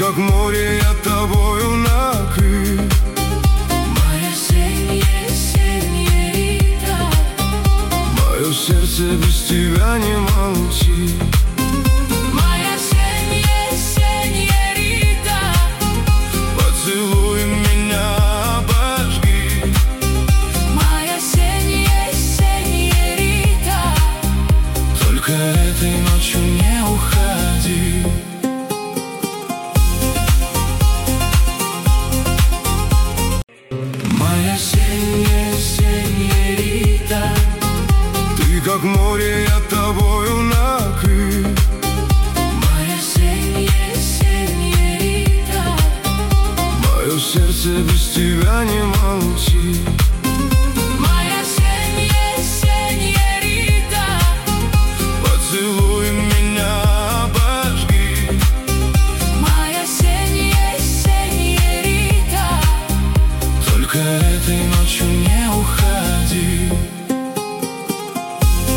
как море, я тобою накрыт. Моя сеньорита, Мое сердце без тебя не молчит. моя сеньорита, Поцелуй меня, обожги. моя сеньорита, Только этой ночью не